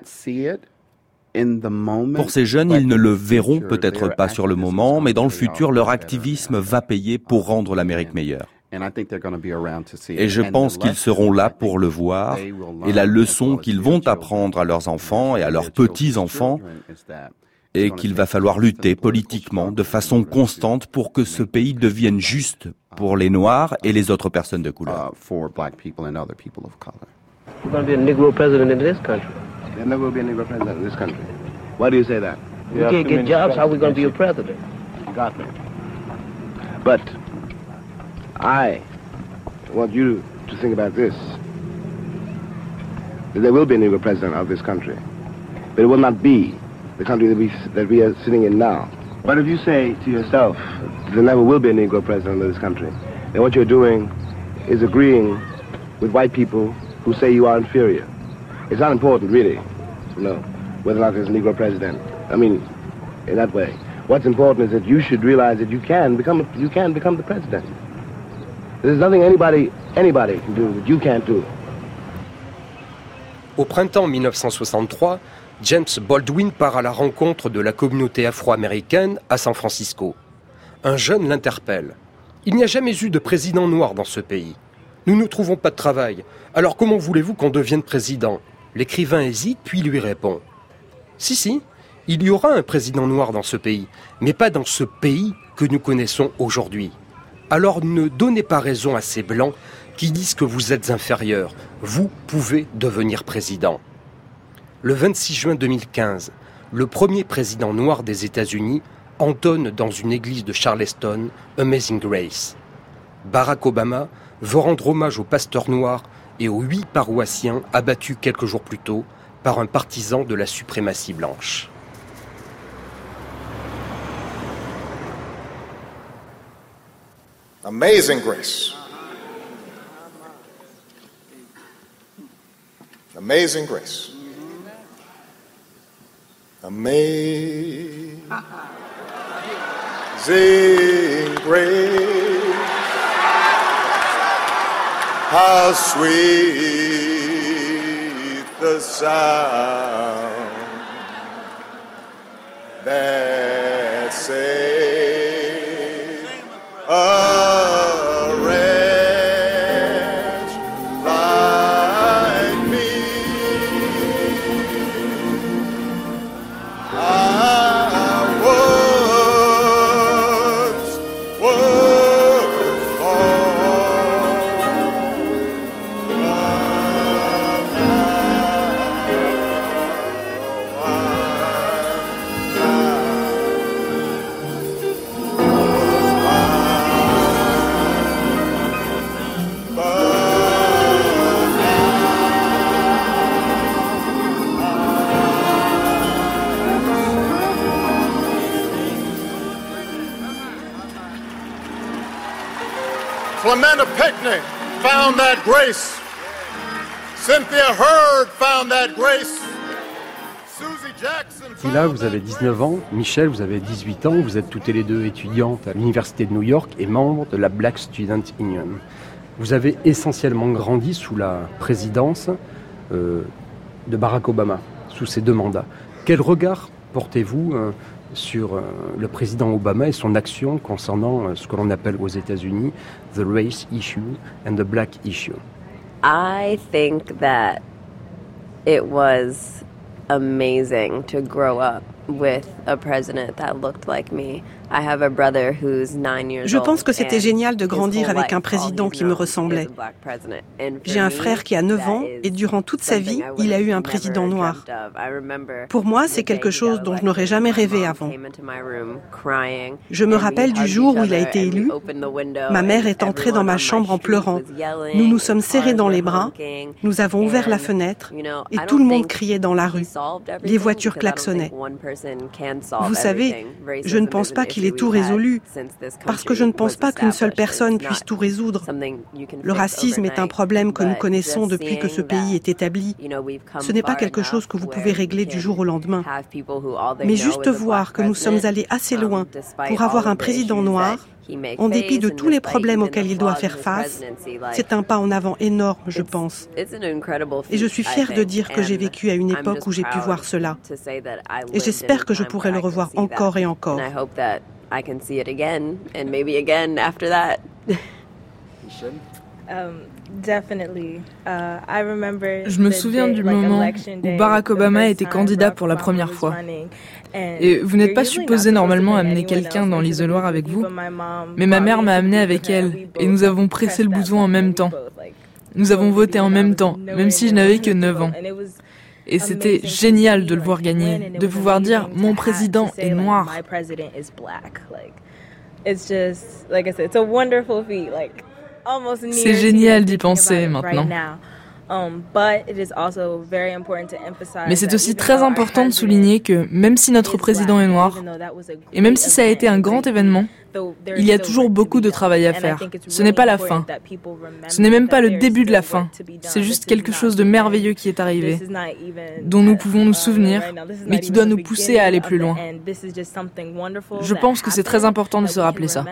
Pour ces jeunes, ils ne le verront peut-être pas sur le moment, mais dans le futur, leur activisme va payer pour rendre l'Amérique meilleure. Et je pense qu'ils seront là pour le voir, et la leçon qu'ils vont apprendre à leurs enfants et à leurs petits-enfants est qu'il va falloir lutter politiquement de façon constante pour que ce pays devienne juste pour les Noirs et les autres personnes de couleur. I want you to think about this. There will be a Negro president of this country, but it will not be the country that we are sitting in now. But if you say to yourself, there never will be a Negro president of this country, then what you're doing is agreeing with white people who say you are inferior. It's not important, really, whether or not there's a Negro president. I mean, in that way. What's important is that you should realize that you can become the president. There's nothing anybody can do that you can't do. Au printemps 1963, James Baldwin part à la rencontre de la communauté afro-américaine à San Francisco. Un jeune l'interpelle. Il n'y a jamais eu de président noir dans ce pays. Nous ne trouvons pas de travail. Alors comment voulez-vous qu'on devienne président ? L'écrivain hésite, puis lui répond. Si, il y aura un président noir dans ce pays, mais pas dans ce pays que nous connaissons aujourd'hui. Alors ne donnez pas raison à ces Blancs qui disent que vous êtes inférieurs. Vous pouvez devenir président. Le 26 juin 2015, le premier président noir des États-Unis entonne dans une église de Charleston Amazing Grace. Barack Obama veut rendre hommage aux pasteurs noirs et aux 8 paroissiens abattus quelques jours plus tôt par un partisan de la suprématie blanche. Amazing grace. Amazing grace. Amazing grace, how sweet the sound that saved a wretch like me. I once was Clementa Pinckney found that grace. Cynthia Hurd found that grace. Susie Jackson. Et là, vous avez 19 ans, Michel, vous avez 18 ans, vous êtes toutes les deux étudiantes à l'Université de New York et membres de la Black Student Union. Vous avez essentiellement grandi sous la présidence de Barack Obama, sous ses 2 mandats. Quel regard portez-vous sur le président Obama et son action concernant ce que l'on appelle aux États-Unis the race issue and the black issue? I think that it was amazing to grow up with a president that looked like me. I have a brother who's 9 years old. Je pense que c'était génial de grandir avec un président qui me ressemblait. J'ai un frère qui a 9 ans et durant toute sa vie, il a eu un président noir. Pour moi, c'est quelque chose dont je n'aurais jamais rêvé avant. Je me rappelle du jour où il a été élu. Ma mère est entrée dans ma chambre en pleurant. Nous nous sommes serrés dans les bras. Nous avons ouvert la fenêtre et tout le monde criait dans la rue. Les voitures klaxonnaient. Vous savez, je ne pense pas qu'il ait tout résolu, parce que je ne pense pas qu'une seule personne puisse tout résoudre. Le racisme est un problème que nous connaissons depuis que ce pays est établi. Ce n'est pas quelque chose que vous pouvez régler du jour au lendemain. Mais juste voir que nous sommes allés assez loin pour avoir un président noir, en dépit de tous les problèmes auxquels il doit faire face, c'est un pas en avant énorme, je pense. Et je suis fière de dire que j'ai vécu à une époque où j'ai pu voir cela. Et j'espère que je pourrai le revoir encore et encore. Je me souviens du moment où Barack Obama était candidat pour la première fois. Et vous n'êtes pas supposé normalement amener quelqu'un dans l'isoloir avec vous, mais ma mère m'a amené avec elle et nous avons pressé le bouton en même temps. Nous avons voté en même temps, même si je n'avais que 9 ans. Et c'était génial de le voir gagner, de pouvoir dire « Mon président est noir ». C'est génial d'y penser maintenant. Mais c'est aussi très important de souligner que même si notre président est noir, et même si ça a été un grand événement, il y a toujours beaucoup de travail à faire. Ce n'est pas la fin. Ce n'est même pas le début de la fin. C'est juste quelque chose de merveilleux qui est arrivé, dont nous pouvons nous souvenir, mais qui doit nous pousser à aller plus loin. Je pense que c'est très important de se rappeler ça.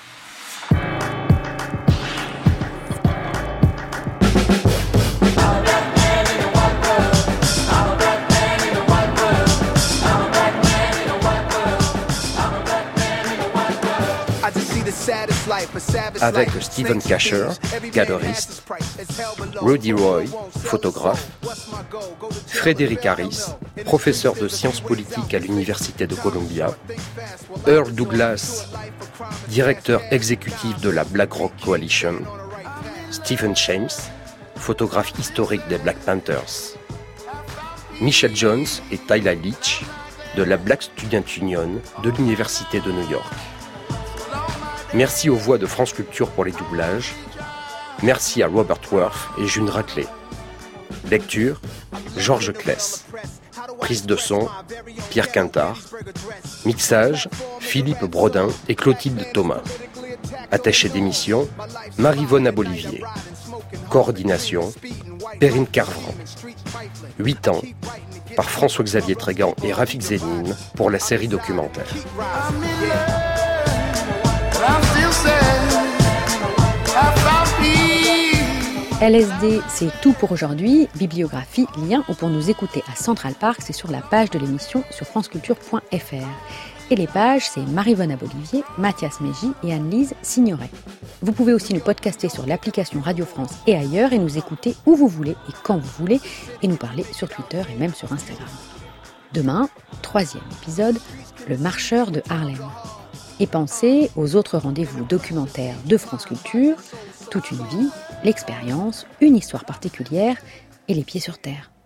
Avec Stephen Kasher, galeriste, Rudy Roy, photographe, Frédéric Harris, professeur de sciences politiques à l'Université de Columbia, Earl Douglas, directeur exécutif de la Black Rock Coalition, Stephen James, photographe historique des Black Panthers, Michelle Jones et Tyler Leach, de la Black Student Union de l'Université de New York. Merci aux voix de France Culture pour les doublages. Merci à Robert Worth et June Raclay. Lecture, Georges Kless. Prise de son, Pierre Quintard. Mixage, Philippe Brodin et Clotilde Thomas. Attaché d'émission, Marie-Vonne Abolivier. Coordination, Perrine Carvran. 8 ans, par François-Xavier Trégan et Rafik Zénine pour la série documentaire. LSD, c'est tout pour aujourd'hui. Bibliographie, lien ou pour nous écouter à Central Park, c'est sur la page de l'émission sur franceculture.fr. Et les pages, c'est Marie-Vonne Abolivier, Mathias Mégy et Anne-Lise Signoret. Vous pouvez aussi nous podcaster sur l'application Radio France et ailleurs et nous écouter où vous voulez et quand vous voulez et nous parler sur Twitter et même sur Instagram. Demain, 3e épisode, Le marcheur de Harlem. Et pensez aux autres rendez-vous documentaires de France Culture, toute une vie, l'expérience, une histoire particulière et les pieds sur terre.